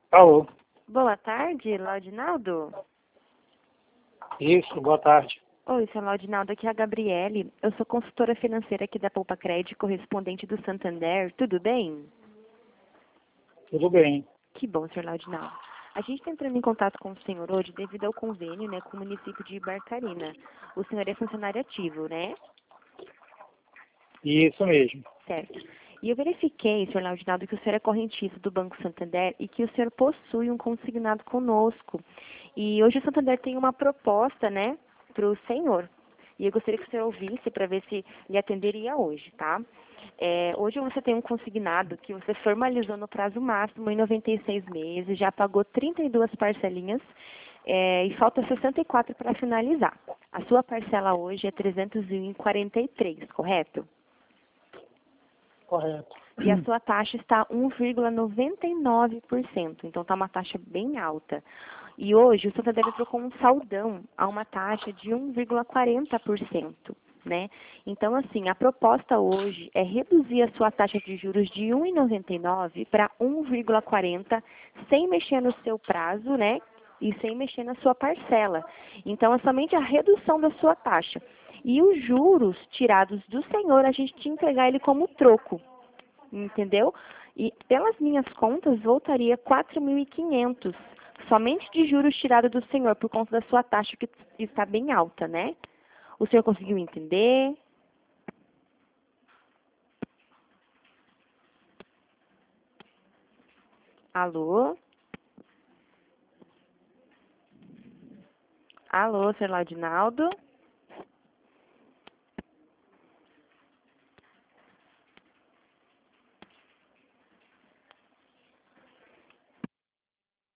Alô, Boa tarde, Laudinaldo. isso, boa tarde. Oi, seu Laudinaldo, aqui é a Gabriele. Eu sou consultora financeira aqui da Poupa Crédito, correspondente do Santander. Tudo bem? Tudo bem? Que bom, senhor Laudinaldo. A gente está entrando em contato com o senhor hoje devido ao convênio, né, com o município de Barcarena. O senhor é funcionário ativo, né? Isso mesmo. Certo. E eu verifiquei, senhor Laudinaldo, que o senhor é correntista do Banco Santander e que o senhor possui um consignado conosco. E hoje o Santander tem uma proposta, né, para o senhor. E eu gostaria que o senhor ouvisse para ver se lhe atenderia hoje, tá? Hoje você tem um consignado que você formalizou no prazo máximo em 96 meses, já pagou 32 parcelinhas e falta 64 para finalizar. A sua parcela hoje é 343, correto? Correto. E a sua taxa está 1,99%. Então, está uma taxa bem alta. E hoje, o Santander entrou com um saldão a uma taxa de 1,40%. Né? Então, assim, a proposta hoje é reduzir a sua taxa de juros de 1,99 para 1,40, sem mexer no seu prazo, né? E sem mexer na sua parcela. Então, é somente a redução da sua taxa. E os juros tirados do senhor, a gente te entregar ele como troco, entendeu? E pelas minhas contas, voltaria 4.500, somente de juros tirados do senhor, por conta da sua taxa que está bem alta, né? O senhor conseguiu entender? Alô? Alô, senhor Laudinaldo?